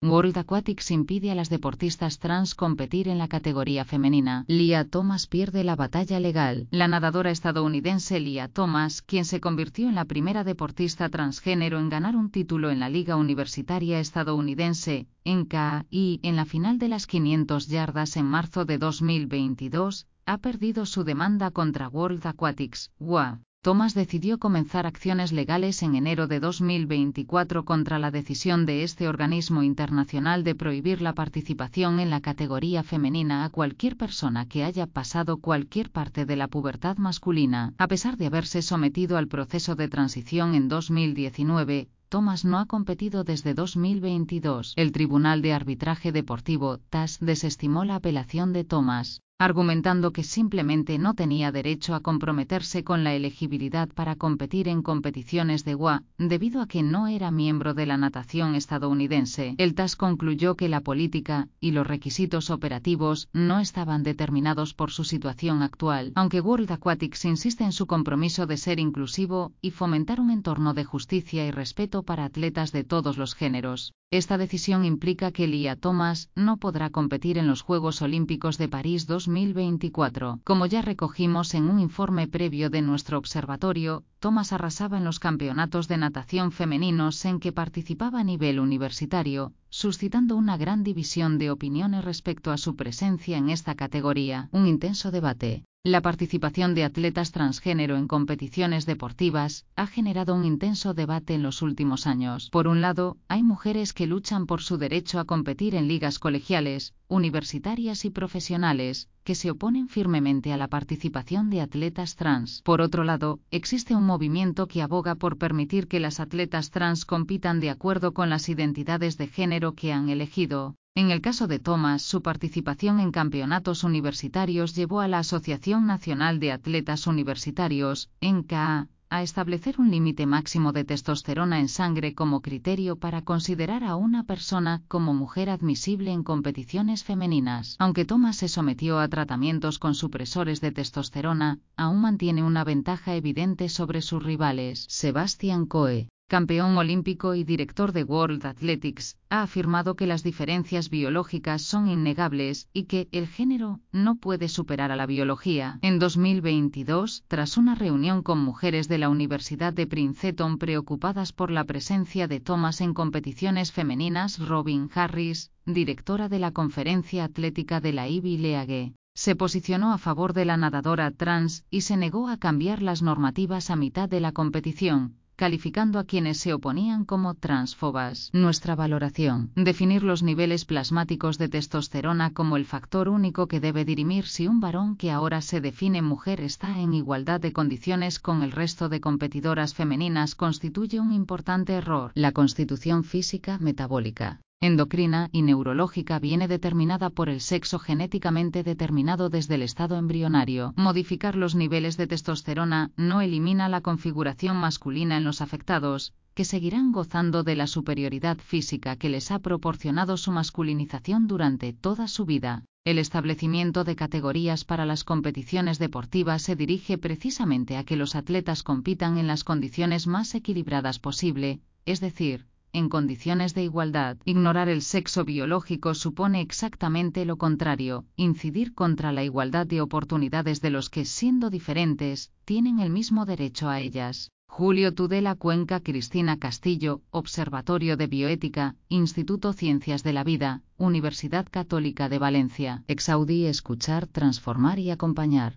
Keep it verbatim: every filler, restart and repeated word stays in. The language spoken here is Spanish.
World Aquatics impide a las deportistas trans competir en la categoría femenina. Lia Thomas pierde la batalla legal. La nadadora estadounidense Lia Thomas, quien se convirtió en la primera deportista transgénero en ganar un título en la Liga Universitaria Estadounidense, N C A A, y en la final de las quinientas yardas en marzo de dos mil veintidós, ha perdido su demanda contra World Aquatics, W A. Thomas decidió comenzar acciones legales en enero de dos mil veinticuatro contra la decisión de este organismo internacional de prohibir la participación en la categoría femenina a cualquier persona que haya pasado cualquier parte de la pubertad masculina. A pesar de haberse sometido al proceso de transición en dos mil diecinueve, Thomas no ha competido desde dos mil veintidós. El Tribunal de Arbitraje Deportivo, T A S, desestimó la apelación de Thomas, argumentando que simplemente no tenía derecho a comprometerse con la elegibilidad para competir en competiciones de W A, debido a que no era miembro de la natación estadounidense. El T A S concluyó que la política y los requisitos operativos no estaban determinados por su situación actual, aunque World Aquatics insiste en su compromiso de ser inclusivo y fomentar un entorno de justicia y respeto para atletas de todos los géneros. Esta decisión implica que Lia Thomas no podrá competir en los Juegos Olímpicos de París dos mil veinticuatro. Como ya recogimos en un informe previo de nuestro observatorio, Thomas arrasaba en los campeonatos de natación femeninos en que participaba a nivel universitario, suscitando una gran división de opiniones respecto a su presencia en esta categoría. Un intenso debate. La participación de atletas transgénero en competiciones deportivas ha generado un intenso debate en los últimos años. Por un lado, hay mujeres que luchan por su derecho a competir en ligas colegiales, universitarias y profesionales, que se oponen firmemente a la participación de atletas trans. Por otro lado, existe un movimiento que aboga por permitir que las atletas trans compitan de acuerdo con las identidades de género que han elegido. En el caso de Thomas, su participación en campeonatos universitarios llevó a la Asociación Nacional de Atletas Universitarios, N C A A, a establecer un límite máximo de testosterona en sangre como criterio para considerar a una persona como mujer admisible en competiciones femeninas. Aunque Thomas se sometió a tratamientos con supresores de testosterona, aún mantiene una ventaja evidente sobre sus rivales. Sebastian Coe, campeón olímpico y director de World Athletics, ha afirmado que las diferencias biológicas son innegables y que el género no puede superar a la biología. En dos mil veintidós, tras una reunión con mujeres de la Universidad de Princeton preocupadas por la presencia de Thomas en competiciones femeninas, Robin Harris, directora de la Conferencia Atlética de la Ivy League, se posicionó a favor de la nadadora trans y se negó a cambiar las normativas a mitad de la competición, calificando a quienes se oponían como transfobas. Nuestra valoración. Definir los niveles plasmáticos de testosterona como el factor único que debe dirimir si un varón que ahora se define mujer está en igualdad de condiciones con el resto de competidoras femeninas constituye un importante error. La constitución física metabólica, endocrina y neurológica viene determinada por el sexo genéticamente determinado desde el estado embrionario. Modificar los niveles de testosterona no elimina la configuración masculina en los afectados, que seguirán gozando de la superioridad física que les ha proporcionado su masculinización durante toda su vida. El establecimiento de categorías para las competiciones deportivas se dirige precisamente a que los atletas compitan en las condiciones más equilibradas posible, es decir, en condiciones de igualdad. Ignorar el sexo biológico supone exactamente lo contrario, incidir contra la igualdad de oportunidades de los que, siendo diferentes, tienen el mismo derecho a ellas. Julio Tudela Cuenca, Cristina Castillo, Observatorio de Bioética, Instituto Ciencias de la Vida, Universidad Católica de Valencia. Exaudí, escuchar, transformar y acompañar.